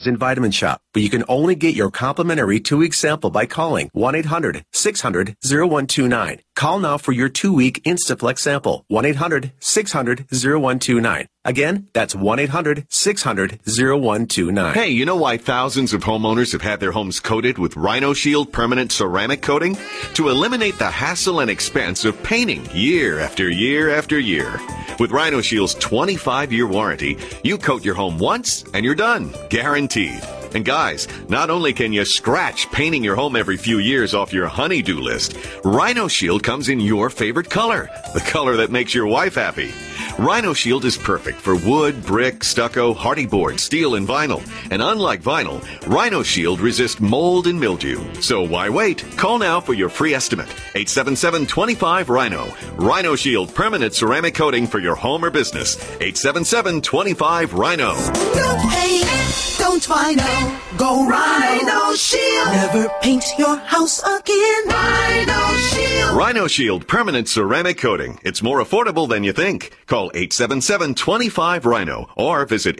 in Vitamin Shop, but you can only get your complimentary 2-week sample by calling 1-800-600-0129. Call now for your 2-week Instaflex sample. 1-800-600-0129. Again, that's 1-800-600-0129. Hey, you know why thousands of homeowners have had their homes coated with Rhino Shield permanent ceramic coating? To eliminate the hassle and expense of painting year after year after year. With Rhino Shield's 25-year warranty, you coat your home once and you're done. Guaranteed. And guys, not only can you scratch painting your home every few years off your honey-do list, Rhino Shield comes in your favorite color, the color that makes your wife happy. Rhino Shield is perfect for wood, brick, stucco, hardy board, steel, and vinyl. And unlike vinyl, Rhino Shield resists mold and mildew. So why wait? Call now for your free estimate. 877-25-RHINO. Rhino Shield permanent ceramic coating for your home or business. 877-25-RHINO. No pain, don't Rhino. Go Rhino Shield. Never paint your house again. Rhino Shield. Rhino Shield permanent ceramic coating. It's more affordable than you think. Call 877-25-RHINO or visit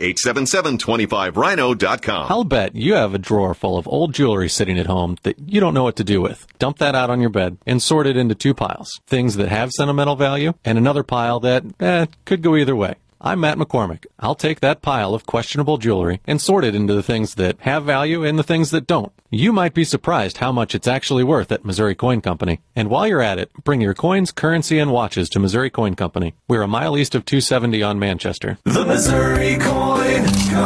877-25rhino.com. I'll bet you have a drawer full of old jewelry sitting at home that you don't know what to do with. Dump that out on your bed and sort it into 2 piles. Things that have sentimental value and another pile that could go either way. I'm Matt McCormick. I'll take that pile of questionable jewelry and sort it into the things that have value and the things that don't. You might be surprised how much it's actually worth at Missouri Coin Company. And while you're at it, bring your coins, currency, and watches to Missouri Coin Company. We're a mile east of 270 on Manchester. The Missouri Coin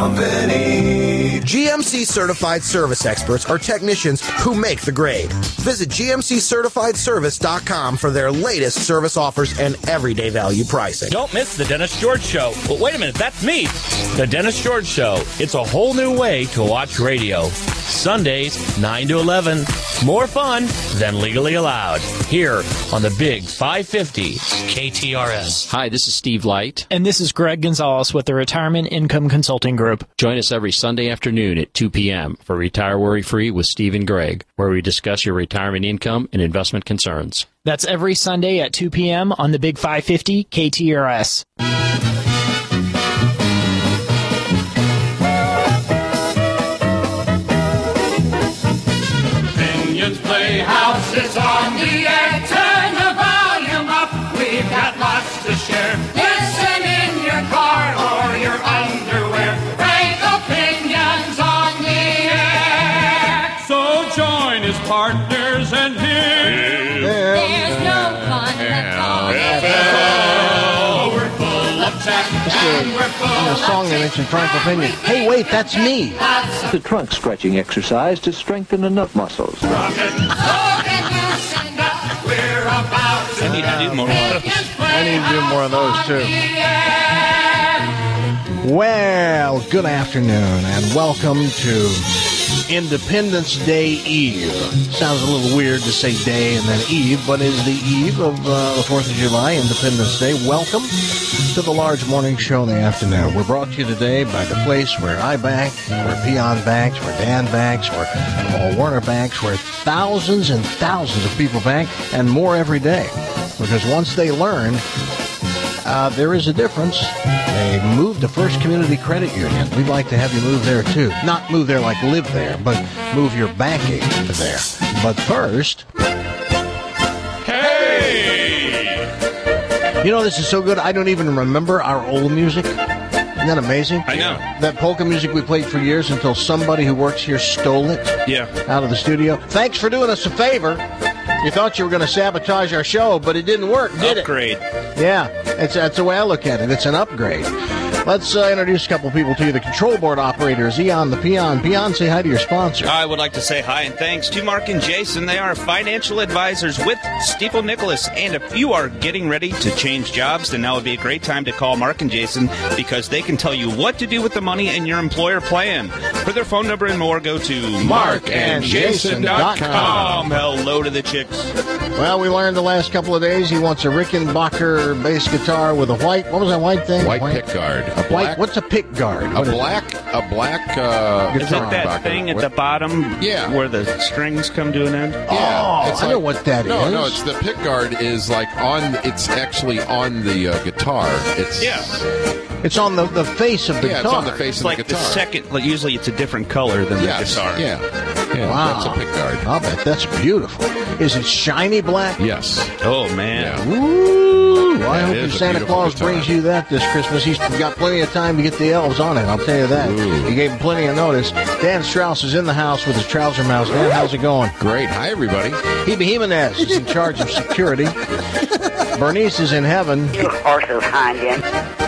Company. GMC Certified Service Experts are technicians who make the grade. Visit GMCCertifiedService.com for their latest service offers and everyday value pricing. Don't miss the Dennis George Show. Well, wait a minute, that's me. The Dennis George Show. It's a whole new way to watch radio. Sundays, 9 to 11. More fun than legally allowed. Here on the Big 550 KTRS. Hi, this is Steve Light. And this is Greg Gonzalez with the Retirement Income Consulting Group. Join us every Sunday afternoon at 2 p.m. for Retire Worry Free with Steve and Greg, where we discuss your retirement income and investment concerns. That's every Sunday at 2 p.m. on the Big 550 KTRS. Playhouse is on the air. Turn the volume up. We've got lots to share. Listen in your car or your underwear. Frank opinions on the air. So join his partners and him. There's no fun left on the We're full of chat and we're full in the song they mentioned Frank opinion. Hey, wait, that's me. The trunk stretching exercise to strengthen the nut muscles. I need to do more of those. I need to do more of those, too. Well, good afternoon, and welcome to Independence Day Eve. Sounds a little weird to say day and then eve, but it's the eve of the 4th of July, Independence Day. Welcome to the large morning show in the afternoon. We're brought to you today by the place where I bank, where Peon banks, where Dan banks, where Warner banks, where thousands and thousands of people bank, and more every day. Because once they learn there is a difference, they moved to First Community Credit Union. We'd like to have you move there, too. Not move there like live there, but move your banking to there. But first... Hey! You know, this is so good, I don't even remember our old music. Isn't that amazing? I know. That polka music we played for years until somebody who works here stole it out of the studio. Thanks for doing us a favor. You thought you were going to sabotage our show, but it didn't work, did Upgrade. it? Yeah, that's the way I look at it. It's an upgrade. Let's introduce a couple people to you. The control board operators, Eon the Peon. Peon, say hi to your sponsor. I would like to say hi and thanks to Mark and Jason. They are financial advisors with Stifel Nicholas. And if you are getting ready to change jobs, then now would be a great time to call Mark and Jason because they can tell you what to do with the money in your employer plan. For their phone number and more, go to markandjason.com. Hello to the chicks. Well, we learned the last couple of days he wants a Rickenbacker bass guitar with a white, what was that white thing? White pick guard. A black, what's a pick guard? A black guitar. Is it that thing at the bottom where the strings come to an end? Yeah. I know what that is. No, it's the pick guard is like it's actually on the guitar. It's It's on the face of the Yeah, guitar. it's on the face It's of like the the guitar. second, like usually it's a different color than the guitar. Yeah. Wow. That's a pick guard. I'll bet that's beautiful. Is it shiny black? Yes. Oh, man. Yeah. Ooh, well, I Yeah, hope it your is a Santa beautiful Claus guitar. brings you that this Christmas. He's got plenty of time to get the elves on it, I'll tell you that. Ooh. He gave him plenty of notice. Dan Strauss is in the house with his trouser mouse. Dan, how's it going? Great. Hi, everybody. Hebe Jimenez is in charge of security. Bernice is in heaven. You horses, Kanye.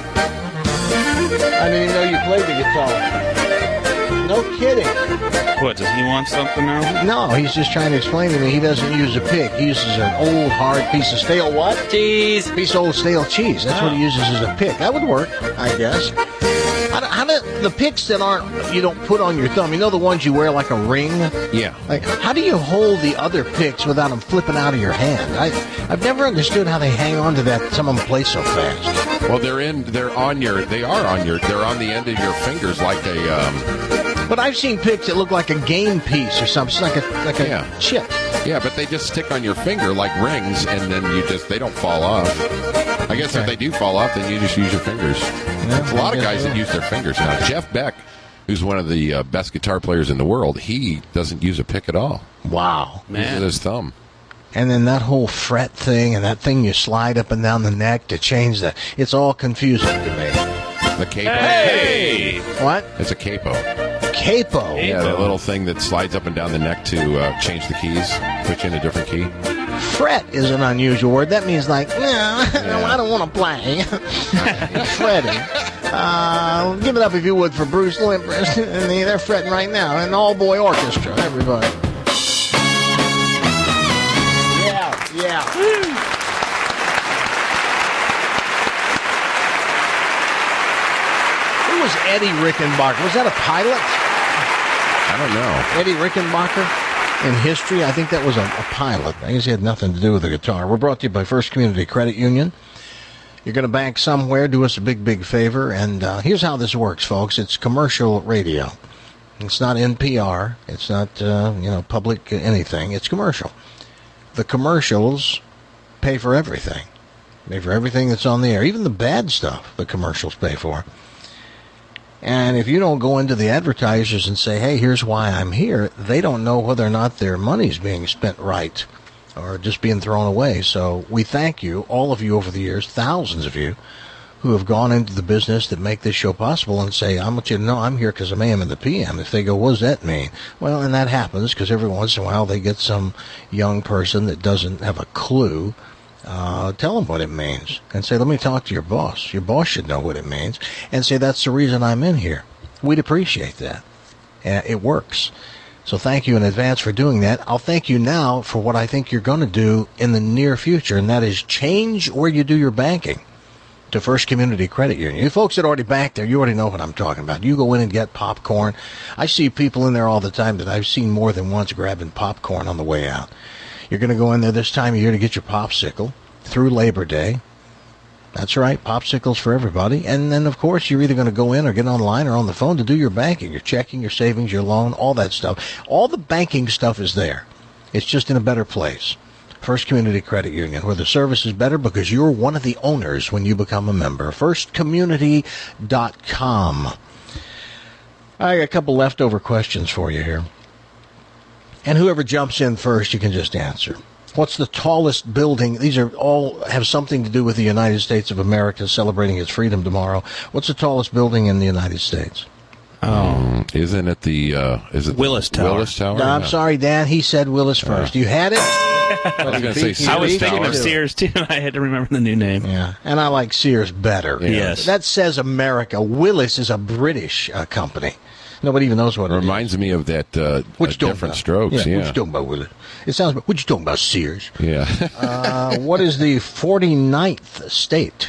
I didn't even know you played the guitar. No kidding. What, does he want something now? No, he's just trying to explain to me he doesn't use a pick. He uses an old, hard piece of stale what? Cheese. Piece of old stale cheese. That's what he uses as a pick. That would work, I guess. How do the picks that you don't put on your thumb, you know the ones you wear like a ring? Yeah. Like, how do you hold the other picks without them flipping out of your hand? I've never understood how they hang on to that. Some of them play so fast. Well, they're on the end of your fingers like a. But I've seen picks that look like a game piece or something, like a chip. Yeah, but they just stick on your finger like rings, and then they don't fall off. I guess if they do fall off, then you just use your fingers. There's a lot of guys that use their fingers now. Jeff Beck, who's one of the best guitar players in the world, he doesn't use a pick at all. Wow. He uses his thumb. And then that whole fret thing and that thing you slide up and down the neck to change that. It's all confusing to me. The capo. Hey! What? It's a capo. Capo? Yeah, that little thing that slides up and down the neck to change the keys, put you in a different key. Fret is an unusual word. That means like, I don't want to play. Fretting. Give it up if you would for Bruce Limpers. They're fretting right now. An all-boy orchestra, everybody. Yeah. Who was Eddie Rickenbacker? Was that a pilot? I don't know. Eddie Rickenbacker in history? I think that was a pilot. I guess he had nothing to do with the guitar. We're brought to you by First Community Credit Union. You're going to bank somewhere, do us a big, big favor. And here's how this works, folks. It's commercial radio. It's not NPR. It's not, public anything. It's commercial. The commercials pay for everything. Pay for everything that's on the air. Even the bad stuff the commercials pay for. And if you don't go into the advertisers and say, hey, here's why I'm here, they don't know whether or not their money's being spent right or just being thrown away. So we thank you, all of you over the years, thousands of you, who have gone into the business that make this show possible and say, I want you to know I'm here because I'm AM and the PM. If they go, what does that mean? Well, and that happens because every once in a while they get some young person that doesn't have a clue. Tell them what it means and say, let me talk to your boss. Your boss should know what it means and say, that's the reason I'm in here. We'd appreciate that. And it works. So thank you in advance for doing that. I'll thank you now for what I think you're going to do in the near future, and that is change where you do your banking to First Community Credit Union. You folks that already bank there, you already know what I'm talking about. You go in and get popcorn. I see people in there all the time that I've seen more than once grabbing popcorn on the way out. You're going to go in there this time of year to get your popsicle through Labor Day. That's right, popsicles for everybody. And then, of course, you're either going to go in or get online or on the phone to do your banking, your checking, your savings, your loan, all that stuff. All the banking stuff is there. It's just in a better place. First Community Credit Union, where the service is better because you're one of the owners when you become a member. FirstCommunity.com. I got a couple leftover questions for you here. And whoever jumps in first, you can just answer. What's the tallest building? These are all have something to do with the United States of America celebrating its freedom tomorrow. What's the tallest building in the United States? Isn't it is it Willis Tower? Willis Tower? No, I'm sorry, Dan. He said Willis first. You had it? I was going to say Sears I was thinking Tower. of Sears, too. I had to remember the new name. Yeah, and I like Sears better. Yeah. Yes. That says America. Willis is a British company. Nobody even knows what it is. Reminds me of that Different Strokes. What you talking about, Willis? It sounds. What you talking about, Sears? Yeah. What is the 49th state?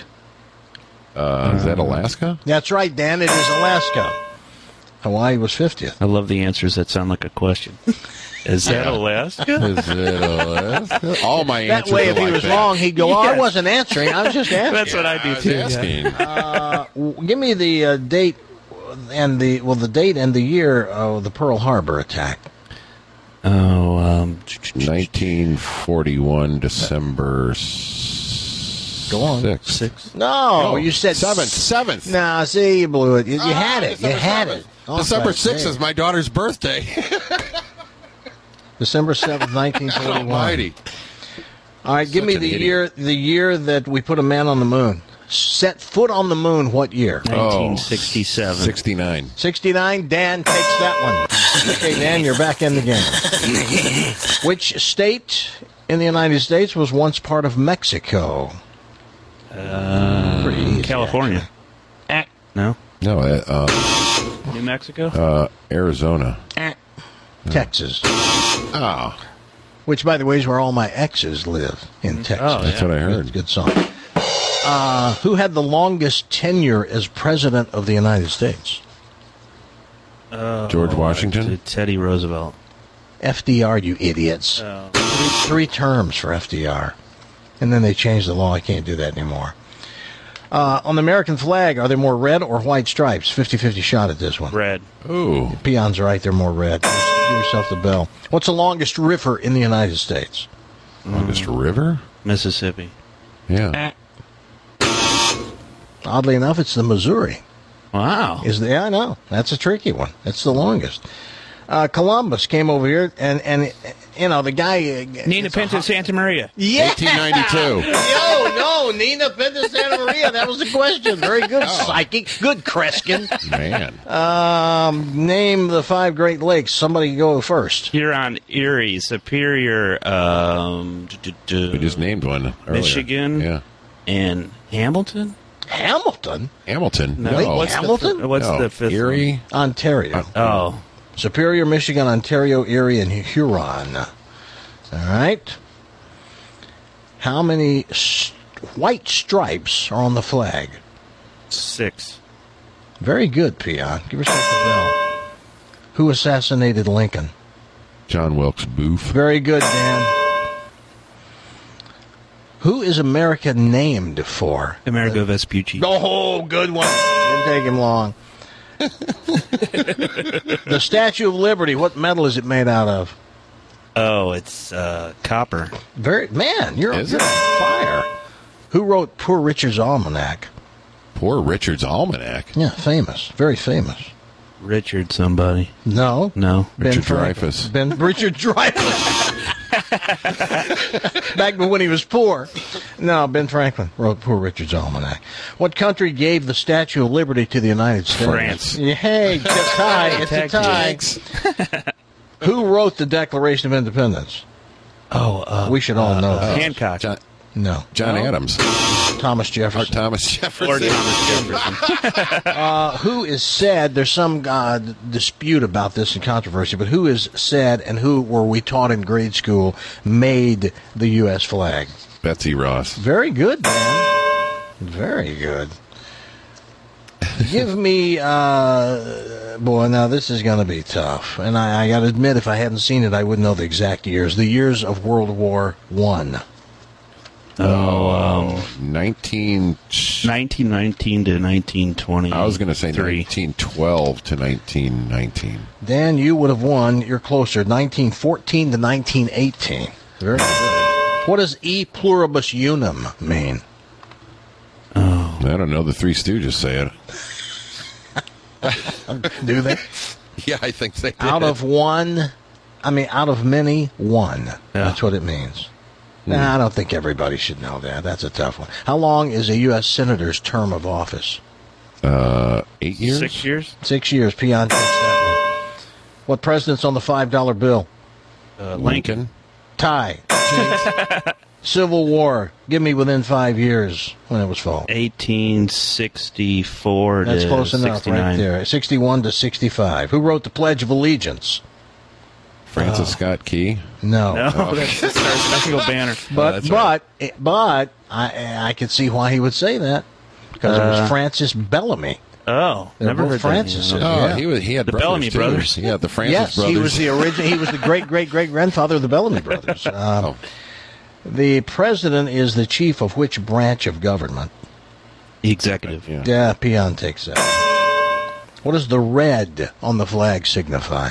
Is that Alaska? That's right, Dan. It is Alaska. Hawaii was 50th. I love the answers that sound like a question. Is that Alaska? Is it Alaska? All my That answers way, are if he like was that. wrong, he'd go, I Yes. wasn't answering. I was just asking. That's what I do, I was too. asking. Give me the date and the date and the year of the Pearl Harbor attack. 1941, December Go on. Six. No, you said seventh. No, see, you blew it. You had it. You had it. December 6th is my daughter's birthday. December 7th, 1941. Almighty. All right, give me the year that we put a man on the moon. Set foot on the moon, what year? 1967. 69. 69, Dan takes that one. Okay, Dan, you're back in the game. Which state in the United States was once part of Mexico? Pretty easy, California. No? No, New Mexico? Arizona. Texas. Oh. Which, by the way, is where all my exes live, in Texas. Oh, that's what I heard. Good song. Who had the longest tenure as President of the United States? George Washington? Teddy Roosevelt. FDR, you idiots. Three terms for FDR. And then they changed the law. I can't do that anymore. On the American flag, are there more red or white stripes? 50-50 shot at this one. Red. Ooh. Peon's right, they're more red. Give yourself the bell. What's the longest river in the United States? Longest river? Mississippi. Yeah. Oddly enough, it's the Missouri. Wow. I know. That's a tricky one. That's the longest. Columbus came over here, and the guy... Nina Pinta Santa Maria. Yeah! 1892. No, Nina Pinta Santa Maria. That was the question. Very good, psychic. Good, Kreskin. Man. Name the 5 Great Lakes. Somebody go first. Huron, Erie, Superior, We just named one earlier. Michigan, Yeah. and Hamilton? Hamilton? Hamilton. No. No. What's Hamilton? What's No. the fifth Erie. Ontario. one? Superior, Michigan, Ontario, Erie, and Huron. All right. How many white stripes are on the flag? 6. Very good, Peon. Give yourself a bell. Who assassinated Lincoln? John Wilkes Booth. Very good, Dan. Who is America named for? Amerigo Vespucci. Oh, good one. Didn't take him long. The Statue of Liberty, what metal is it made out of? Oh, it's copper. Man, you're on fire. Who wrote Poor Richard's Almanac? Poor Richard's Almanac? Yeah, famous. Very famous. Richard somebody. No. Richard Dreyfuss. Richard Dreyfuss. Back when he was poor. No, Ben Franklin wrote Poor Richard's Almanac. What country gave the Statue of Liberty to the United States? France. Hey, it's a tie. It's a tie. Who wrote the Declaration of Independence? We should all know. Hancock. John Adams. Thomas Jefferson. Or Thomas Jefferson. Or Thomas Jefferson. Who is said, there's some dispute about this and controversy, but who is said and who were we taught in grade school made the U.S. flag? Betsy Ross. Very good, Dan. Very good. Give me, boy, now this is going to be tough. And I got to admit, if I hadn't seen it, I wouldn't know the exact years. The years of World War I. 1919 to 1920. I was going to say 1912 to 1919. Dan, you would have won. You're closer. 1914 to 1918. Very good. What does E pluribus unum mean? I don't know. The Three Stooges say it. Do they? Yeah, I think they did. Out of many, one. Yeah. That's what it means. Nah, I don't think everybody should know that. That's a tough one. How long is a U.S. Senator's term of office? 8 years? 6 years? 6 years. Peon takes that one. What president's on the $5 bill? Lincoln. Tie. Civil War. Give me within 5 years when it was fought. 1864 That's to close enough 69. right there. 61 to 65. Who wrote the Pledge of Allegiance? Francis Scott Key. No. That's the Star-Spangled Banner. But I could see why he would say that because it was Francis Bellamy. Oh, never heard Francis. Yeah. He had the Bellamy brothers. Yeah, the Francis brothers. He was the original. He was the great grandfather of the Bellamy brothers. The president is the chief of which branch of government? Executive. Yeah, Peon takes that. What does the red on the flag signify?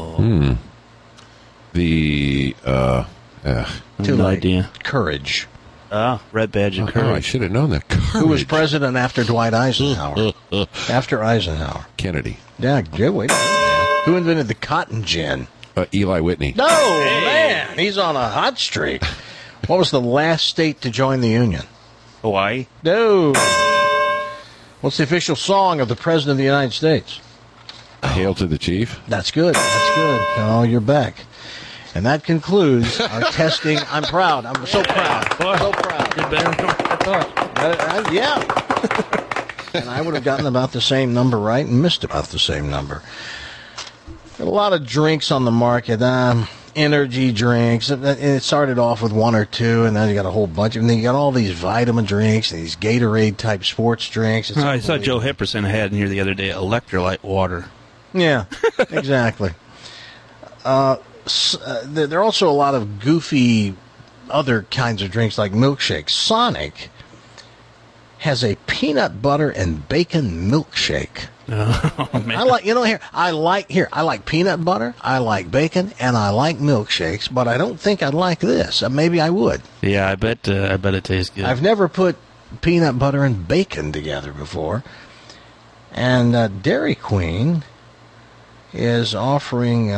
The Too late. idea. Courage. Red Badge of Courage. I should have known that. Who was president after Dwight Eisenhower? After Eisenhower. Kennedy. Yeah, good. Wait. Who invented the cotton gin? Eli Whitney. No, man. He's on a hot streak. What was the last state to join the Union? Hawaii? No. What's the official song of the President of the United States? Hail to the Chief. That's good. That's good. Oh, you're back. And that concludes our testing. I'm proud. I'm so proud. So proud. You're better than I thought. Yeah. And I would have gotten about the same number right and missed about the same number. There are a lot of drinks on the market. Energy drinks. It started off with one or two, and then you got a whole bunch. And then you got all these vitamin drinks and these Gatorade-type sports drinks. I saw Joe Hipperson had in here the other day electrolyte water. Yeah, exactly. There are also a lot of goofy other kinds of drinks like milkshakes. Sonic has a peanut butter and bacon milkshake. Oh, man. I like peanut butter, I like bacon, and I like milkshakes, but I don't think I'd like this. Maybe I would. Yeah, I bet it tastes good. I've never put peanut butter and bacon together before. And Dairy Queen is offering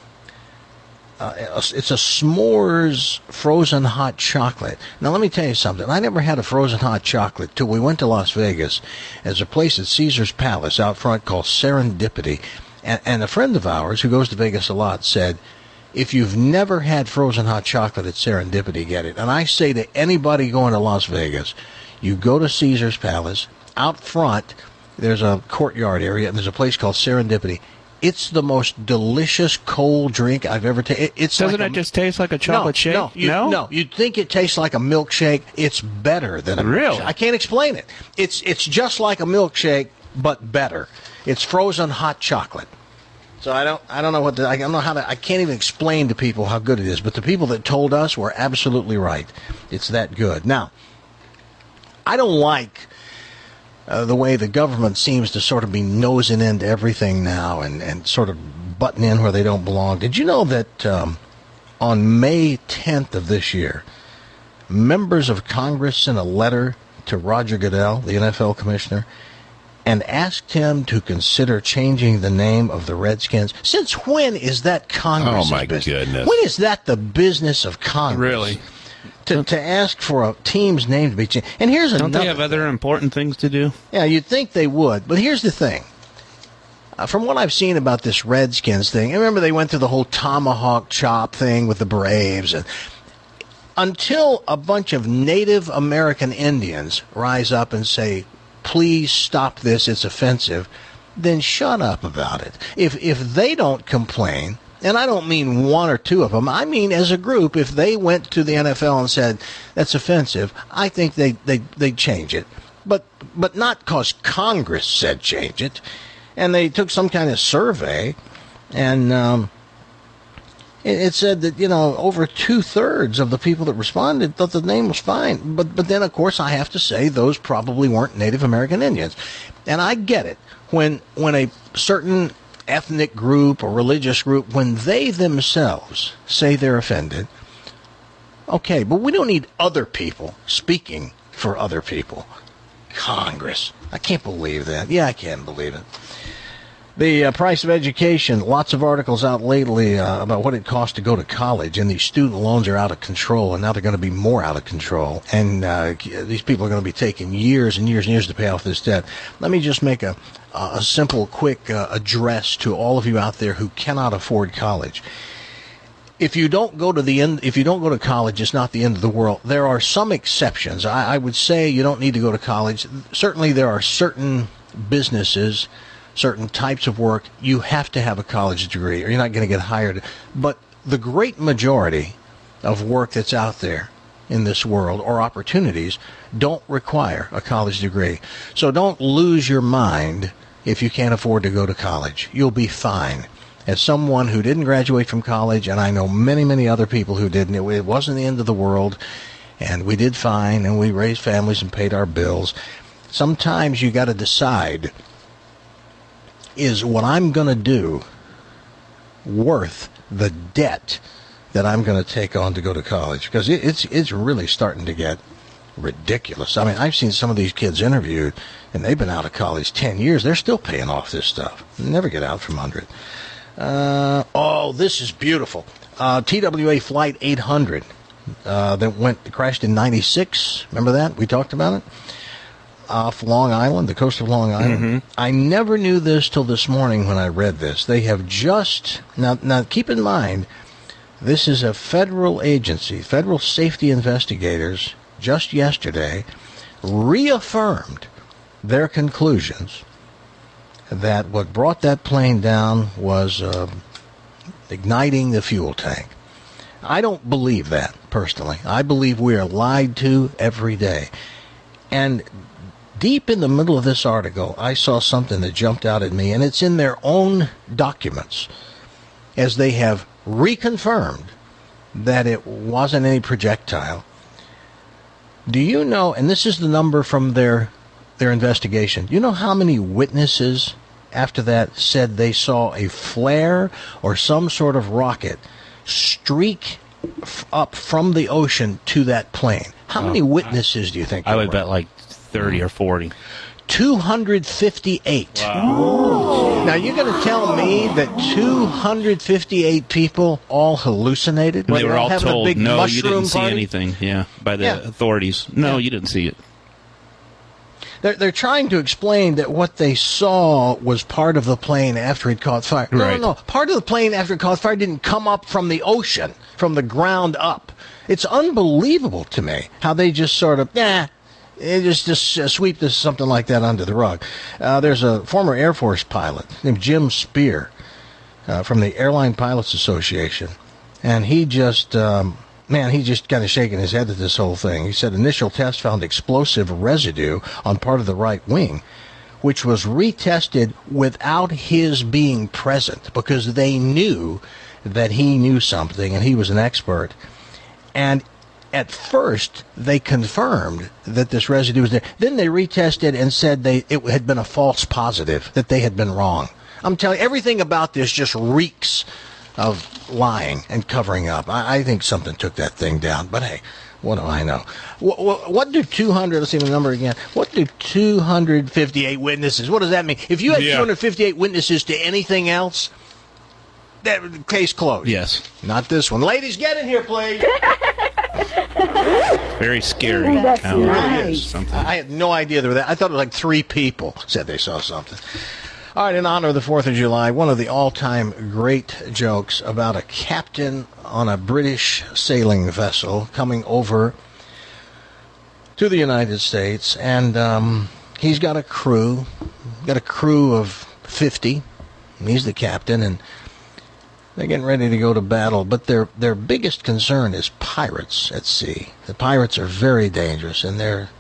it's a s'mores frozen hot chocolate. Now, let me tell you something. I never had a frozen hot chocolate till we went to Las Vegas. There's a place at Caesar's Palace out front called Serendipity. And a friend of ours who goes to Vegas a lot said, if you've never had frozen hot chocolate at Serendipity, get it. And I say to anybody going to Las Vegas, you go to Caesar's Palace. Out front, there's a courtyard area, and there's a place called Serendipity. It's the most delicious cold drink I've ever tasted. Doesn't it just taste like a chocolate shake? No, you'd think it tastes like a milkshake. It's better than a milkshake. I can't explain it. It's just like a milkshake, but better. It's frozen hot chocolate. So I don't know I can't even explain to people how good it is. But the people that told us were absolutely right. It's that good. Now, I don't like the way the government seems to sort of be nosing into everything now and sort of butting in where they don't belong. Did you know that on May 10th of this year, members of Congress sent a letter to Roger Goodell, the NFL commissioner, and asked him to consider changing the name of the Redskins? Since when is that Congress' business? Goodness. When is that the business of Congress? Really? To ask for a team's name to be changed. And here's another. Don't they have other important things to do? Yeah, you'd think they would. But here's the thing. From what I've seen about this Redskins thing, I remember they went through the whole tomahawk chop thing with the Braves. And until a bunch of Native American Indians rise up and say, please stop this, it's offensive, then shut up about it. If they don't complain, and I don't mean one or two of them, I mean as a group, if they went to the NFL and said, that's offensive, I think they'd change it. But not because Congress said change it. And they took some kind of survey, and it said that, over 2/3 of the people that responded thought the name was fine. But then, of course, I have to say those probably weren't Native American Indians. And I get it. When a certain ethnic group or religious group, when they themselves say they're offended, okay, but we don't need other people speaking for other people. Congress. I can't believe that. Yeah, I can believe it. The price of education, lots of articles out lately about what it costs to go to college, and these student loans are out of control, and now they're going to be more out of control, and these people are going to be taking years and years and years to pay off this debt. Let me just make a simple, quick address to all of you out there who cannot afford college. If you don't go to college, it's not the end of the world. There are some exceptions. I would say you don't need to go to college. Certainly there are certain businesses, certain types of work, you have to have a college degree or you're not going to get hired. But the great majority of work that's out there in this world, or opportunities, don't require a college degree. So don't lose your mind if you can't afford to go to college. You'll be fine. As someone who didn't graduate from college, and I know many, many other people who didn't, it wasn't the end of the world, and we did fine, and we raised families and paid our bills. Sometimes you got to decide, is what I'm going to do worth the debt that I'm going to take on to go to college? Because it's really starting to get ridiculous. I mean, I've seen some of these kids interviewed, and they've been out of college 10 years. They're still paying off this stuff. They never get out from under it. This is beautiful. TWA Flight 800 that crashed in 96. Remember that? We talked about it. Off Long Island, the coast of Long Island. Mm-hmm. I never knew this till this morning when I read this. They have just now keep in mind, this is a federal agency, federal safety investigators, just yesterday reaffirmed their conclusions that what brought that plane down was igniting the fuel tank. I don't believe that, personally. I believe we are lied to every day. And deep in the middle of this article, I saw something that jumped out at me, and it's in their own documents, as they have reconfirmed that it wasn't any projectile. Do you know, and this is the number from their investigation, do you know how many witnesses after that said they saw a flare or some sort of rocket streak up from the ocean to that plane? How many witnesses do you think? I would bet like 30 or 40. 258. Wow. Now, you're going to tell me that 258 people all hallucinated? They were all told, no, you didn't see anything, by the authorities. No, you didn't see it. They're trying to explain that what they saw was part of the plane after it caught fire. Right. No. Part of the plane after it caught fire didn't come up from the ocean, from the ground up. It's unbelievable to me how they just sort of, just sweep this something like that under the rug. There's a former Air Force pilot named Jim Spear from the Airline Pilots Association, and he just kind of shaking his head at this whole thing. He said initial tests found explosive residue on part of the right wing, which was retested without his being present because they knew that he knew something and he was an expert. And at first, they confirmed that this residue was there. Then they retested and said it had been a false positive, that they had been wrong. I'm telling you, everything about this just reeks of lying and covering up. I think something took that thing down. But hey, what do I know? What do 200, let's see the number again, what do 258 witnesses, what does that mean? If you had 258 witnesses to anything else, that case closed. Yes. Not this one. Ladies, get in here, please. Very scary. Ooh, that's nice. I had no idea there were that. I thought it was like 3 people said they saw something. All right, in honor of the 4th of July, one of the all-time great jokes about a captain on a British sailing vessel coming over to the United States, and he's got a crew of 50. And he's the captain, and they're getting ready to go to battle, but their biggest concern is pirates at sea. The pirates are very dangerous, and they're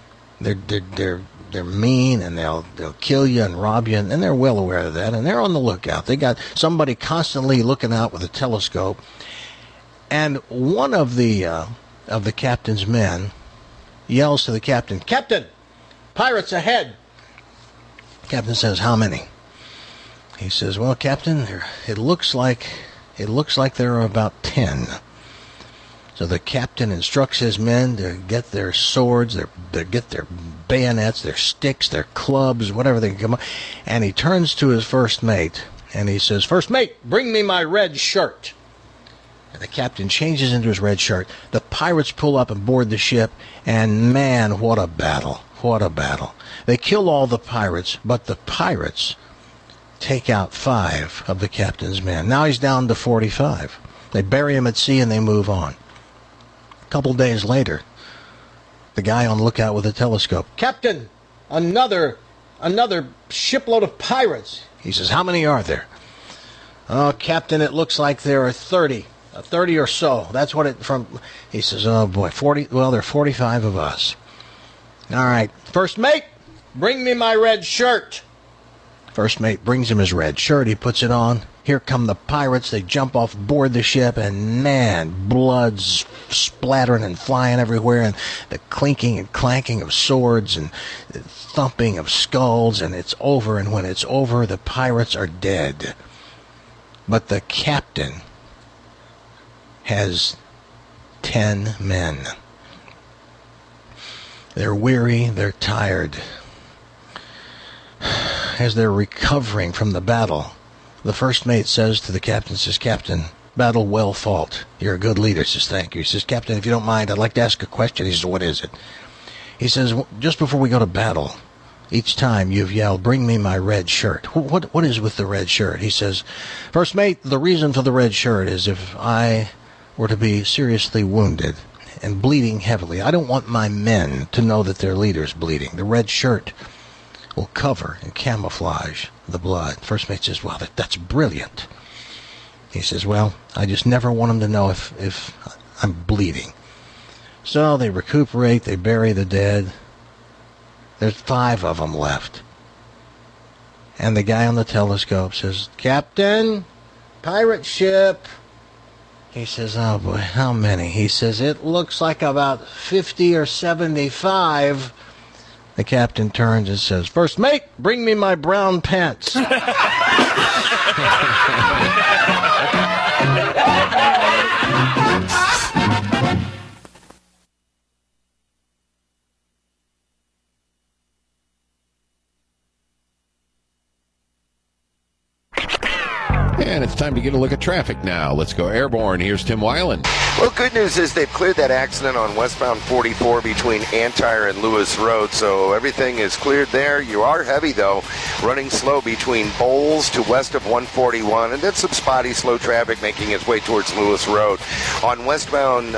mean, and they'll kill you and rob you, and they're well aware of that, and they're on the lookout. They got somebody constantly looking out with a telescope, and one of the captain's men yells to the captain, "Captain, pirates ahead!" Captain says, "How many?" He says, "Well, Captain, it looks like there are about 10. So the captain instructs his men to get their swords, get their bayonets, their sticks, their clubs, whatever they can come up. And he turns to his first mate, and he says, "First mate, bring me my red shirt." And the captain changes into his red shirt. The pirates pull up and board the ship, and man, what a battle. What a battle. They kill all the pirates, but the pirates take out 5 of the captain's men. Now he's down to 45. They bury him at sea and they move on. A couple days later, the guy on lookout with a telescope, "Captain, another shipload of pirates." He says, "How many are there?" "Oh, Captain, it looks like there are 30 or so. That's what it from." He says, "Oh boy, 40. Well, there are 45 of us." "All right, first mate, bring me my red shirt." First mate brings him his red shirt. He puts it on. Here come the pirates. They jump off board the ship, and man, blood's splattering and flying everywhere, and the clinking and clanking of swords and the thumping of skulls, and it's over. And when it's over, the pirates are dead. But the captain has 10 men. They're weary, they're tired. As they're recovering from the battle, the first mate says to the captain, says, "Captain, battle well fought. You're a good leader." Says, "Thank you." He says, "Captain, if you don't mind, I'd like to ask a question." He says, "What is it?" He says, "Just before we go to battle, each time you've yelled, 'Bring me my red shirt.' What is with the red shirt?" He says, "First mate, the reason for the red shirt is if I were to be seriously wounded and bleeding heavily, I don't want my men to know that their leader's bleeding. The red shirt will cover and camouflage the blood." First mate says, "Well, that's brilliant." He says, "Well, I just never want them to know if I'm bleeding." So they recuperate, they bury the dead. There's 5 of them left. And the guy on the telescope says, "Captain, pirate ship." He says, "Oh boy, how many?" He says, "It looks like about 50 or 75. The captain turns and says, "First mate, bring me my brown pants." And it's time to get a look at traffic now. Let's go airborne. Here's Tim Weiland. Well, good news is they've cleared that accident on westbound 44 between Antire and Lewis Road, so everything is cleared there. You are heavy, though, running slow between Bowles to west of 141, and then some spotty slow traffic making its way towards Lewis Road. On westbound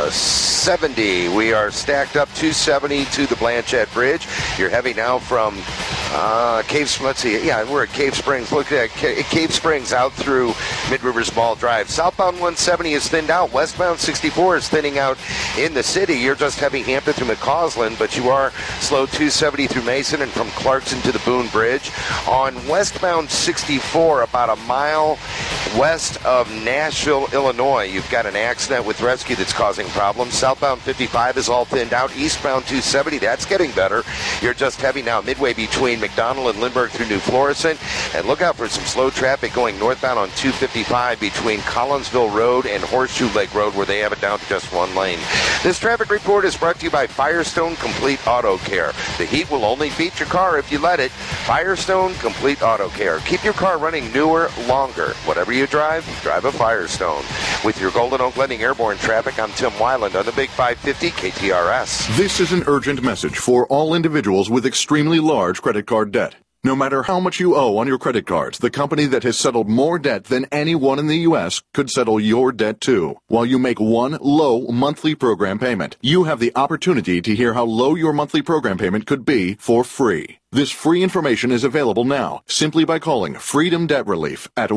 70, we are stacked up 270 to the Blanchette Bridge. You're heavy now from Cave, let's see, yeah, we're at Cave Springs. Look at Cave Springs out through Mid-Rivers Mall Drive. Southbound 170 is thinned out. Westbound 64 is thinning out in the city. You're just heavy Hampton through McCausland, but you are slow 270 through Mason and from Clarkson to the Boone Bridge. On westbound 64, about a mile west of Nashville, Illinois, you've got an accident with rescue that's causing problems. Southbound 55 is all thinned out. Eastbound 270, that's getting better. You're just heavy now midway between McDonald and Lindbergh through New Florissant. And look out for some slow traffic going northbound on 255 between Collinsville Road and Horseshoe Lake Road, where they have it down to just one lane. This traffic report is brought to you by Firestone Complete Auto Care. The heat will only beat your car if you let it. Firestone Complete Auto Care. Keep your car running newer, longer. Whatever you drive a Firestone. With your Golden Oak Lending Airborne traffic, I'm Tim Weiland on the Big 550 KTRS. This is an urgent message for all individuals with extremely large credit card debt. No matter how much you owe on your credit cards, the company that has settled more debt than anyone in the U.S. could settle your debt too. While you make one low monthly program payment, you have the opportunity to hear how low your monthly program payment could be for free. This free information is available now simply by calling Freedom Debt Relief at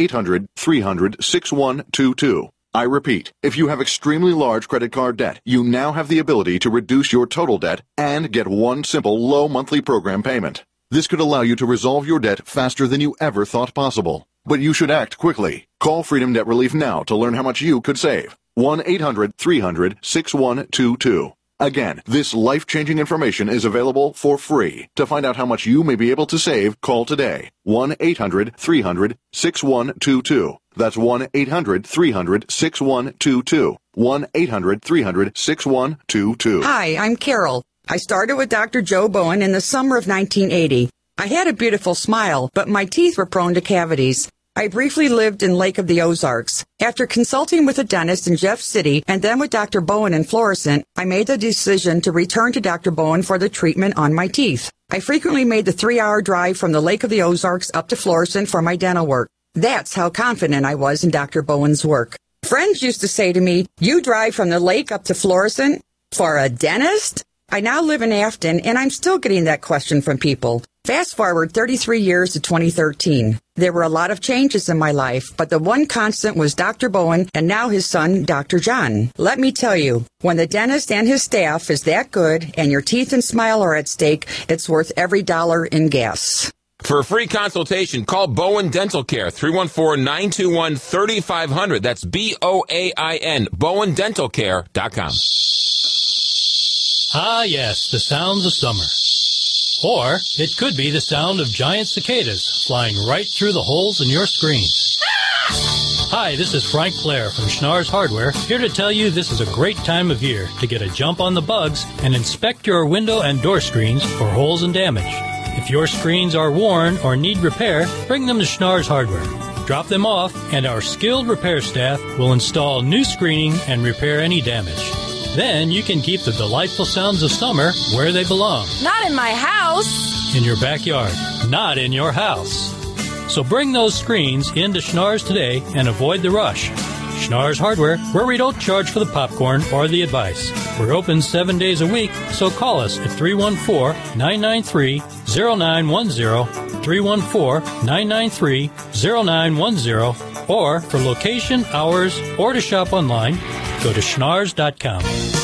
1-800-300-6122. I repeat, if you have extremely large credit card debt, you now have the ability to reduce your total debt and get one simple low monthly program payment. This could allow you to resolve your debt faster than you ever thought possible. But you should act quickly. Call Freedom Debt Relief now to learn how much you could save. 1-800-300-6122. Again, this life-changing information is available for free. To find out how much you may be able to save, call today. 1-800-300-6122. That's 1-800-300-6122. 1-800-300-6122. Hi, I'm Carol. I started with Dr. Joe Bowen in the summer of 1980. I had a beautiful smile, but my teeth were prone to cavities. I briefly lived in Lake of the Ozarks. After consulting with a dentist in Jeff City and then with Dr. Bowen in Florissant, I made the decision to return to Dr. Bowen for the treatment on my teeth. I frequently made the 3-hour drive from the Lake of the Ozarks up to Florissant for my dental work. That's how confident I was in Dr. Bowen's work. Friends used to say to me, "You drive from the lake up to Florissant for a dentist?" I now live in Afton, and I'm still getting that question from people. Fast forward 33 years to 2013. There were a lot of changes in my life, but the one constant was Dr. Bowen and now his son, Dr. John. Let me tell you, when the dentist and his staff is that good and your teeth and smile are at stake, it's worth every dollar in gas. For a free consultation, call Bowen Dental Care, 314-921-3500. That's BOAIN, BowenDentalCare.com. Ah, yes, the sounds of summer. Or it could be the sound of giant cicadas flying right through the holes in your screens. Hi, this is Frank Blair from Schnarr's Hardware, here to tell you this is a great time of year to get a jump on the bugs and inspect your window and door screens for holes and damage. If your screens are worn or need repair, bring them to Schnarr's Hardware. Drop them off, and our skilled repair staff will install new screening and repair any damage. Then you can keep the delightful sounds of summer where they belong. Not in my house. In your backyard, not in your house. So bring those screens into Schnarr's today and avoid the rush. Schnarr's Hardware, where we don't charge for the popcorn or the advice. We're open 7 days a week, so call us at 314-993-0910, 314-993-0910, or for location, hours, or to shop online, go to schnarrs.com.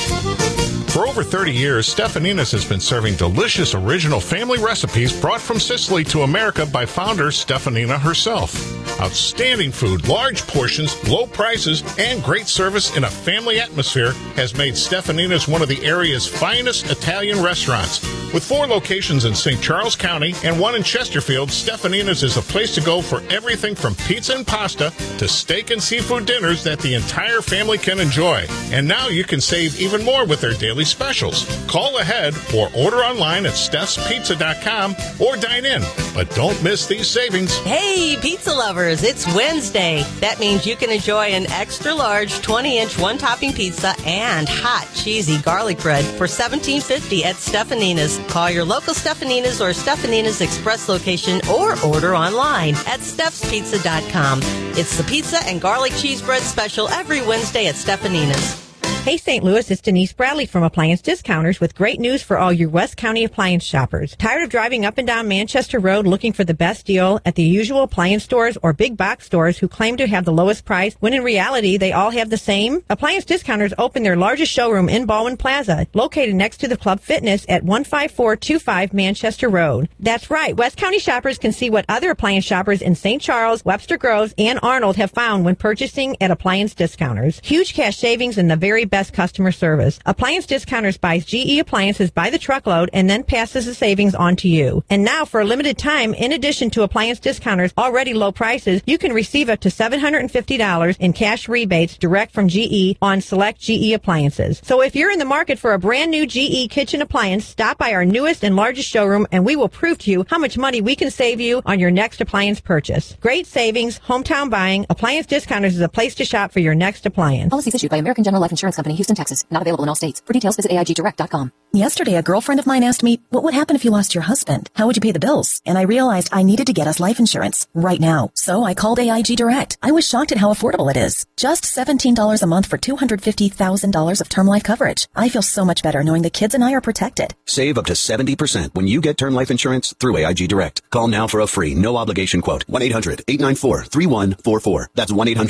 For over 30 years, Stefanina's has been serving delicious original family recipes brought from Sicily to America by founder Stefanina herself. Outstanding food, large portions, low prices, and great service in a family atmosphere has made Stefanina's one of the area's finest Italian restaurants. With 4 locations in St. Charles County and 1 in Chesterfield, Stefanina's is a place to go for everything from pizza and pasta to steak and seafood dinners that the entire family can enjoy. And now you can save even more with their daily specials. Call ahead or order online at stefspizza.com or dine in. But don't miss these savings. Hey, pizza lovers, it's Wednesday. That means you can enjoy an extra large 20-inch one-topping pizza and hot, cheesy garlic bread for $17.50 at Stefanina's. Call your local Stefanina's or Stefanina's Express location or order online at stefspizza.com. It's the pizza and garlic cheese bread special every Wednesday at Stefanina's. Hey, St. Louis, it's Denise Bradley from Appliance Discounters with great news for all your West County appliance shoppers. Tired of driving up and down Manchester Road looking for the best deal at the usual appliance stores or big box stores who claim to have the lowest price when in reality they all have the same? Appliance Discounters opened their largest showroom in Baldwin Plaza, located next to the Club Fitness at 15425 Manchester Road. That's right, West County shoppers can see what other appliance shoppers in St. Charles, Webster Groves, and Arnold have found when purchasing at Appliance Discounters. Huge cash savings and the very best customer service. Appliance Discounters buys GE appliances by the truckload and then passes the savings on to you. And now, for a limited time, in addition to Appliance Discounters' already low prices, you can receive up to $750 in cash rebates direct from GE on select GE appliances. So if you're in the market for a brand new GE kitchen appliance, stop by our newest and largest showroom and we will prove to you how much money we can save you on your next appliance purchase. Great savings, hometown buying. Appliance Discounters is a place to shop for your next appliance. Policies issued by American General Life Insurance Company, Houston, Texas. Not available in all states. For details, visit AIGdirect.com. Yesterday, a girlfriend of mine asked me, what would happen if you lost your husband? How would you pay the bills? And I realized I needed to get us life insurance right now. So I called AIG Direct. I was shocked at how affordable it is. Just $17 a month for $250,000 of term life coverage. I feel so much better knowing the kids and I are protected. Save up to 70% when you get term life insurance through AIG Direct. Call now for a free, no obligation quote. 1-800-894-3144. That's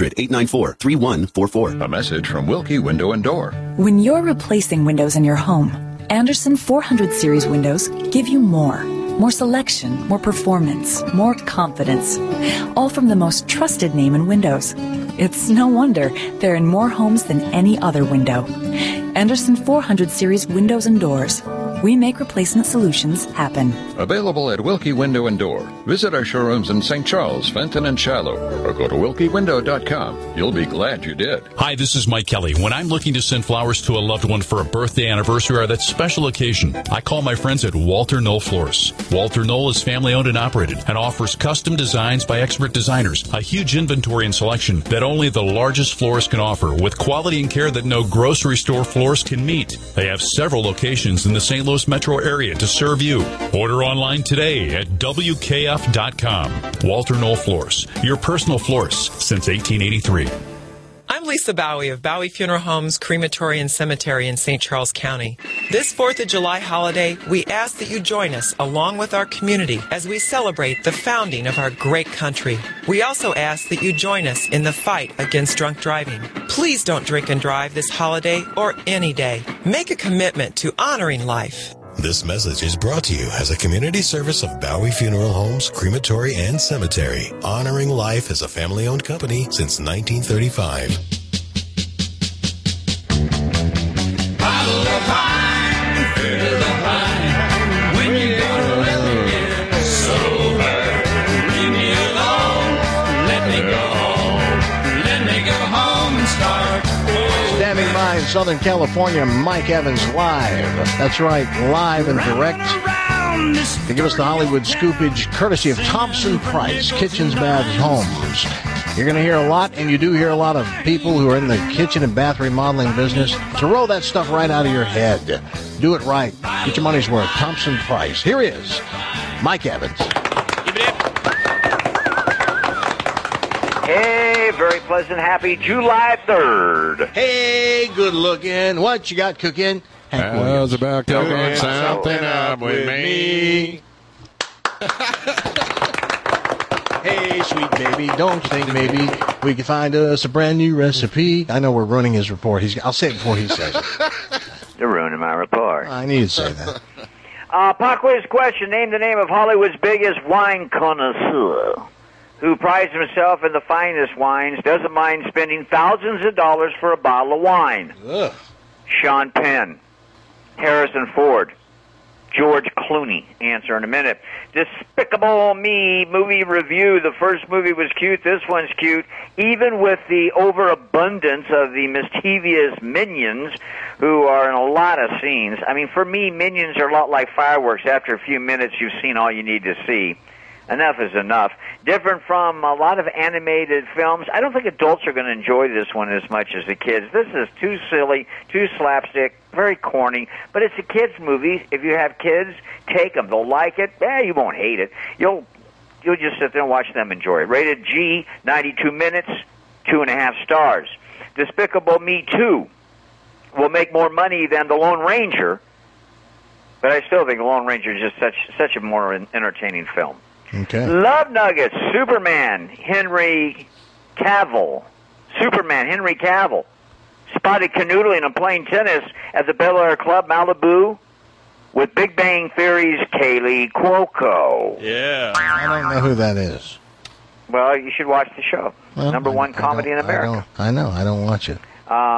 1-800-894-3144. A message from Wilkie Window and Door. When you're replacing windows in your home, Andersen 400 Series windows give you more. More selection, more performance, more confidence. All from the most trusted name in windows. It's no wonder they're in more homes than any other window. Andersen 400 Series windows and doors. We make replacement solutions happen. Available at Wilkie Window and Door. Visit our showrooms in St. Charles, Fenton, and Shiloh, or go to wilkiewindow.com. You'll be glad you did. Hi, this is Mike Kelly. When I'm looking to send flowers to a loved one for a birthday, anniversary, or that special occasion, I call my friends at Walter Knoll Florists. Walter Knoll is family-owned and operated and offers custom designs by expert designers, a huge inventory and selection that only the largest florists can offer, with quality and care that no grocery store florist can meet. They have several locations in the St. Louis metro area to serve you. Order online today at WKF.com. Walter Knoll Florists, your personal florist since 1883. I'm Lisa Bowie of Bowie Funeral Homes, Crematory, and Cemetery in St. Charles County. This 4th of July holiday, we ask that you join us along with our community as we celebrate the founding of our great country. We also ask that you join us in the fight against drunk driving. Please don't drink and drive this holiday or any day. Make a commitment to honoring life. This message is brought to you as a community service of Bowie Funeral Homes, Crematory, and Cemetery, honoring life as a family-owned company since 1935. Bottle of wine, fill the line. When you're gonna let me get sober, leave me alone, let me go home, Southern California, Mike Evans live. That's right, live and direct. To give us the Hollywood scoopage courtesy of Thompson Price, Kitchens, Baths, Homes. You're going to hear a lot, and you do hear a lot of people who are in the kitchen and bath remodeling business. So roll that stuff right out of your head. Do it right. Get your money's worth. Thompson Price. Here he is, Mike Evans. Hey, very pleasant, happy July 3rd. Hey, good looking. What you got cooking? I was about cooking something up with me. Hey, sweet baby, don't you think maybe we could find us a brand new recipe? I know we're ruining his report. I'll say it before he says it. You're ruining my report. I need to say that. Pop quiz question. Name the name of Hollywood's biggest wine connoisseur, who prides himself in the finest wines, doesn't mind spending thousands of dollars for a bottle of wine. Ugh. Sean Penn, Harrison Ford, George Clooney. Answer in a minute. Despicable Me movie review. The first movie was cute. This one's cute. Even with the overabundance of the mischievous minions who are in a lot of scenes. I mean, for me, minions are a lot like fireworks. After a few minutes, you've seen all you need to see. Enough is enough. Different from a lot of animated films. I don't think adults are going to enjoy this one as much as the kids. This is too silly, too slapstick, very corny. But it's a kids' movie. If you have kids, take them. They'll like it. You won't hate it. You'll just sit there and watch them enjoy it. Rated G, 92 minutes, 2.5 stars. Despicable Me 2 will make more money than The Lone Ranger, but I still think The Lone Ranger is just such a more entertaining film. Okay. Love Nuggets, Superman, Henry Cavill. Spotted canoodling and playing tennis at the Bel Air Club, Malibu, with Big Bang Theory's Kaylee Cuoco. Yeah. I don't know who that is. Well, you should watch the show. Well, Number one comedy in America. I know. I don't watch it.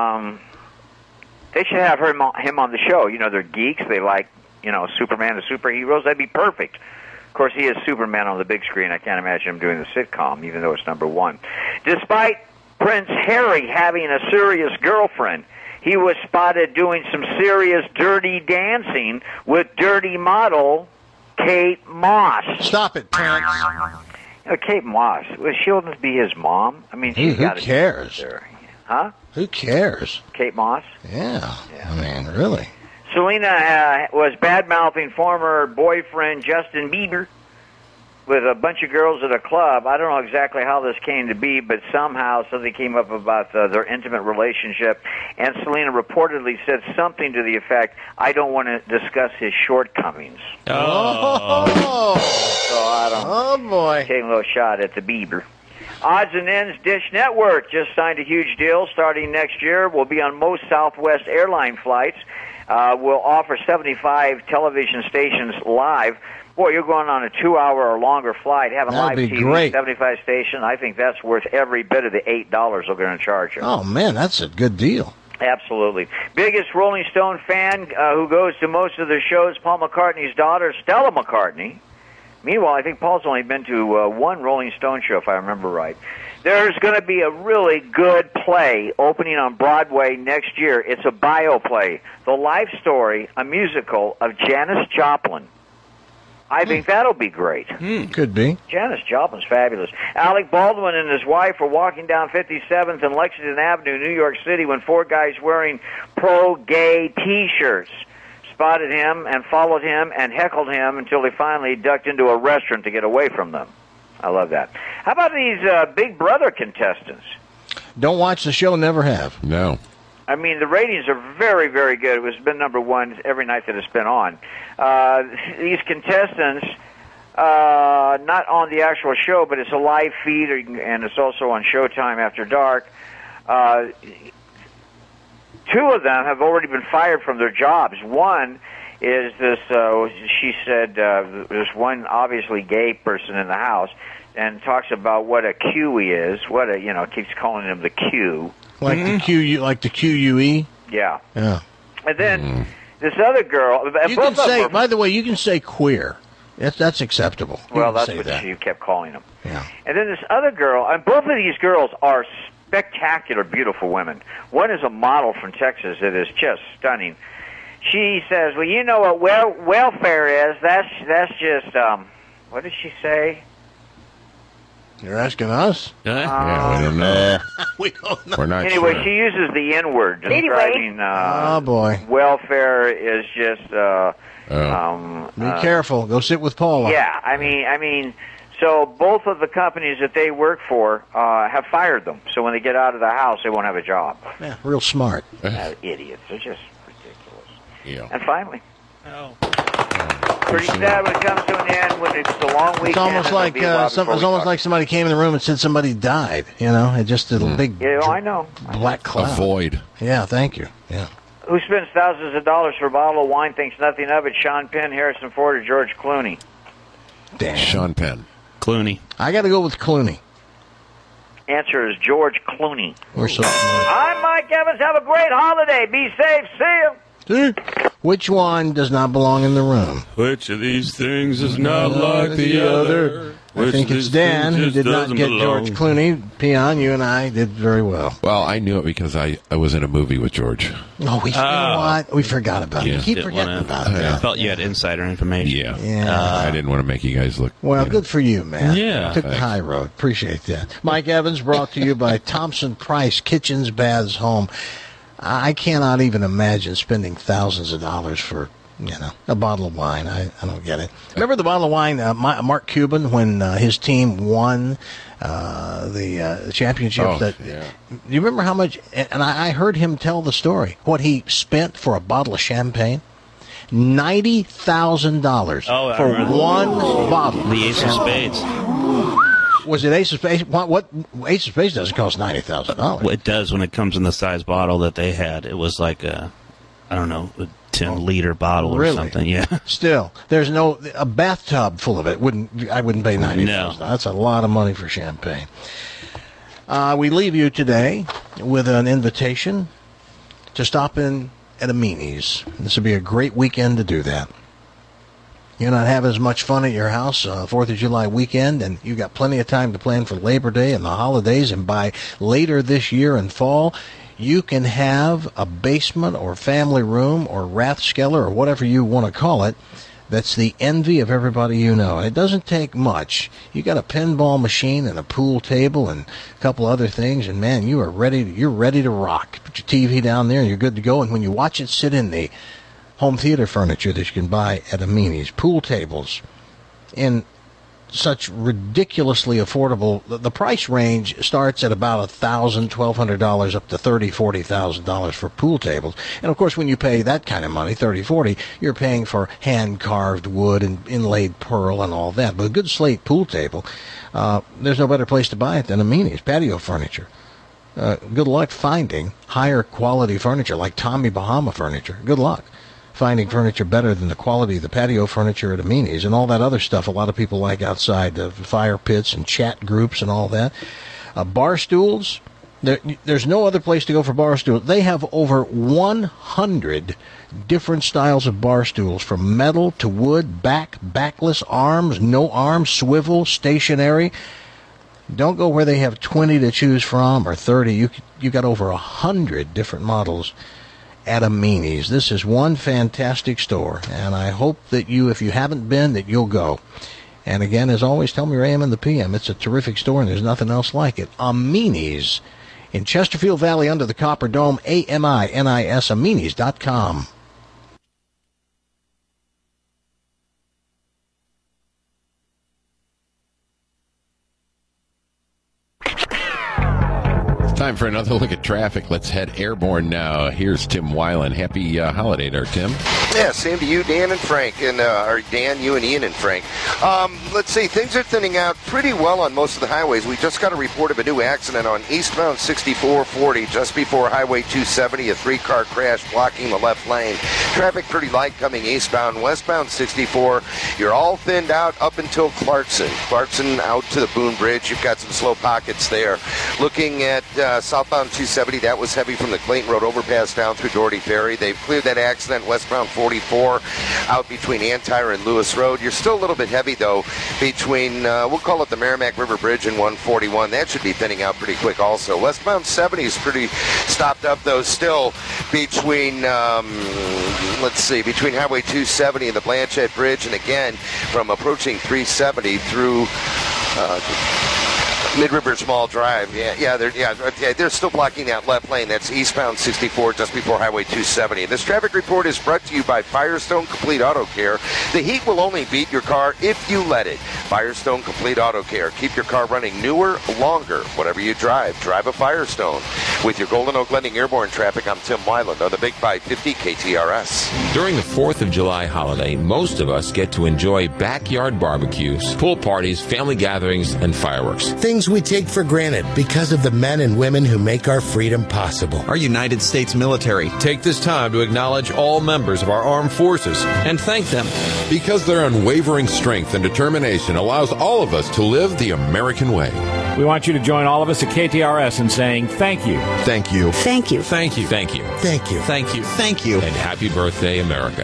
They should have him on the show. You know, they're geeks. They like, Superman and superheroes. That'd be perfect. Of course, he is Superman on the big screen. I can't imagine him doing the sitcom, even though it's number one. Despite Prince Harry having a serious girlfriend, he was spotted doing some serious dirty dancing with dirty model Kate Moss. Stop it, Prince. Kate Moss. Well, she'll be his mom. I mean, she's got who cares? Huh? Who cares? Kate Moss? Yeah. I mean, really. Selena was bad-mouthing former boyfriend Justin Bieber with a bunch of girls at a club. I don't know exactly how this came to be, but somehow something came up about their intimate relationship, and Selena reportedly said something to the effect, "I don't want to discuss his shortcomings." Oh. So I don't know. Oh, boy. Taking a little shot at the Bieber. Odds and Ends Dish Network just signed a huge deal. Starting next year, will be on most Southwest airline flights. We'll offer 75 television stations live. Boy, you're going on a 2-hour or longer flight, having That'd live be TV, great. 75 stations. I think that's worth every bit of the $8 they're going to charge you. Oh, man, that's a good deal. Absolutely. Biggest Rolling Stone fan who goes to most of the shows, Paul McCartney's daughter, Stella McCartney. Meanwhile, I think Paul's only been to one Rolling Stone show, if I remember right. There's going to be a really good play opening on Broadway next year. It's a bioplay, the life story, a musical of Janis Joplin. I think that'll be great. Could be. Janis Joplin's fabulous. Alec Baldwin and his wife were walking down 57th and Lexington Avenue, New York City, when 4 guys wearing pro-gay T-shirts spotted him and followed him and heckled him until he finally ducked into a restaurant to get away from them. I love that. How about these Big Brother contestants? Don't watch the show, never have. No. I mean, the ratings are very, very good. It's been number one every night that it's been on. These contestants, not on the actual show, but it's a live feed, and it's also on Showtime after dark. 2 of them have already been fired from their jobs. One is this, she said, there's one obviously gay person in the house, and talks about what a Q he is, keeps calling him the Q. Like the QUE? Yeah. Yeah. And then this other girl, You can say, by the way, you can say queer. That's acceptable. Well, that's say what that. she kept calling him. Yeah. And then this other girl, and both of these girls are spectacular, beautiful women. One is a model from Texas that is just stunning. She says, well, you know what welfare is? That's just, what did she say? You're asking us? Yeah, we don't know. We don't know. We're not Anyway, sure. she uses the N-word describing oh, boy. welfare is just... Be careful. Go sit with Paula. Yeah, I mean, so both of the companies that they work for have fired them. So when they get out of the house, they won't have a job. Yeah, real smart. Idiots. They're just ridiculous. Yeah. And finally, pretty sad when it comes to an end, when it's the long weekend. It's almost like it's almost like somebody came in the room and said somebody died. You know, it just a big I know. black cloud. A void. Yeah, thank you. Yeah. Who spends thousands of dollars for a bottle of wine, thinks nothing of it? Sean Penn, Harrison Ford, or George Clooney? Damn. Sean Penn. Clooney. I got to go with Clooney. Answer is George Clooney. We're so I'm Mike Evans. Have a great holiday. Be safe. See you. Which one does not belong in the room? Which of these things is not like the other? I think it's Dan who did not get George Clooney. Peon, you and I did very well. Well, I knew it because I was in a movie with George. Oh, you know what? We forgot about it. Yeah. We keep forgetting about it. I felt you had insider information. Yeah. I didn't want to make you guys look... Well, good for you, man. Yeah. Took the high road. Appreciate that. Mike Evans, brought to you by Thompson Price Kitchens, Baths, Home. I cannot even imagine spending thousands of dollars for, a bottle of wine. I don't get it. Remember the bottle of wine, Mark Cuban, when his team won the championship? Do you remember how much? And I heard him tell the story. What he spent for a bottle of champagne? $90,000 for one bottle. The Ace of Spades. Was it Ace of Spades? What Ace of Spades doesn't cost $90,000. Well, it does when it comes in the size bottle that they had. It was like a 10-liter bottle or something. Yeah. Still, there's a bathtub full of it. I wouldn't pay $90,000. No. That's a lot of money for champagne. We leave you today with an invitation to stop in at Amini's. This would be a great weekend to do that. You're not having as much fun at your house 4th of July weekend, and you've got plenty of time to plan for Labor Day and the holidays, and by later this year in fall, you can have a basement or family room or Rathskeller or whatever you want to call it that's the envy of everybody you know. It doesn't take much. You got a pinball machine and a pool table and a couple other things, and man, you're ready to rock. Put your TV down there and you're good to go, and when you watch it, sit in the home theater furniture that you can buy at Amini's, pool tables in such ridiculously affordable. The price range starts at about $1,000, $1,200 up to $30,000, $40,000 for pool tables. And of course, when you pay that kind of money, $30,000, $40,000, you're paying for hand carved wood and inlaid pearl and all that. But a good slate pool table, there's no better place to buy it than Amini's patio furniture. Good luck finding higher quality furniture like Tommy Bahama furniture. Good luck finding furniture better than the quality of the patio furniture at Amini's and all that other stuff a lot of people like outside, the fire pits and chat groups and all that. Bar stools, there's no other place to go for bar stools. They have over 100 different styles of bar stools, from metal to wood, backless, arms, no arms, swivel, stationary. Don't go where they have 20 to choose from or 30. You got over 100 different models at Amini's. This is one fantastic store, and I hope that if you haven't been, that you'll go. And again, as always, tell me your AM and the PM. It's a terrific store, and there's nothing else like it. Amini's in Chesterfield Valley under the Copper Dome, AMINIS, Amini's.com. Time for another look at traffic. Let's head airborne now. Here's Tim Weiland. Happy holiday there, Tim. Yeah, same to you, Dan and Frank, or Dan, you and Ian and Frank. Let's see, things are thinning out pretty well on most of the highways. We just got a report of a new accident on eastbound 6440 just before Highway 270, a 3-car crash blocking the left lane. Traffic pretty light coming eastbound. Westbound 64, you're all thinned out up until Clarkson. Clarkson out to the Boone Bridge. You've got some slow pockets there. Looking at southbound 270, that was heavy from the Clayton Road overpass down through Doherty Ferry. They've cleared that accident westbound 44 out between Antire and Lewis Road. You're still a little bit heavy, though, between, we'll call it the Merrimack River Bridge and 141. That should be thinning out pretty quick also. Westbound 70 is pretty stopped up, though, still between, between Highway 270 and the Blanchette Bridge, and again, from approaching 370 through Mid-River Small Drive. They're still blocking that left lane. That's eastbound 64 just before Highway 270. This traffic report is brought to you by Firestone Complete Auto Care. The heat will only beat your car if you let it. Firestone Complete Auto Care. Keep your car running newer, longer. Whatever you drive, drive a Firestone. With your Golden Oak Landing Airborne traffic, I'm Tim Weiland on the Big 550 KTRS. During the 4th of July holiday, most of us get to enjoy backyard barbecues, pool parties, family gatherings, and fireworks. Things we take for granted because of the men and women who make our freedom possible. Our United States military. Take this time to acknowledge all members of our armed forces and thank them. Because their unwavering strength and determination allows all of us to live the American way. We want you to join all of us at KTRS in saying thank you. Thank you. Thank you. Thank you. Thank you. Thank you. Thank you. Thank you. And happy birthday, America.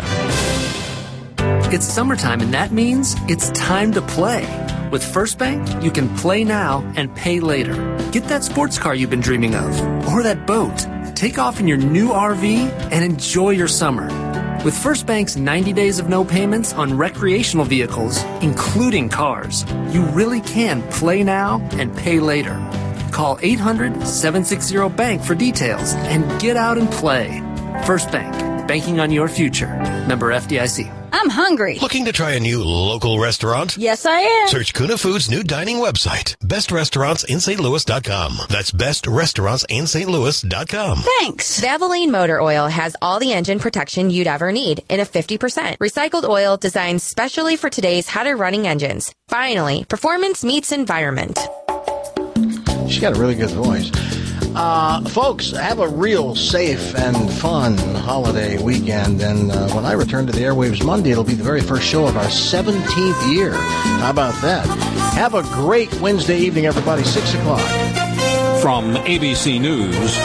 It's summertime, and that means it's time to play. With First Bank, you can play now and pay later. Get that sports car you've been dreaming of, or that boat. Take off in your new RV and enjoy your summer. With First Bank's 90 days of no payments on recreational vehicles, including cars, you really can play now and pay later. Call 800-760-BANK for details and get out and play. First Bank, banking on your future. Member FDIC. I'm hungry. Looking to try a new local restaurant? Yes, I am. Search Kuna Foods' new dining website, bestrestaurantsinstlouis.com. That's bestrestaurantsinstlouis.com. Thanks. Valvoline Motor Oil has all the engine protection you'd ever need in a 50% recycled oil designed specially for today's hotter running engines. Finally, performance meets environment. She's got a really good voice. Folks, have a real safe and fun holiday weekend. And when I return to the airwaves Monday, it'll be the very first show of our 17th year. How about that? Have a great Wednesday evening, everybody. 6 o'clock. From ABC News,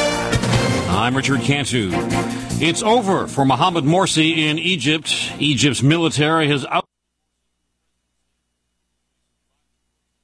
I'm Richard Cantu. It's over for Mohamed Morsi in Egypt. Egypt's military has out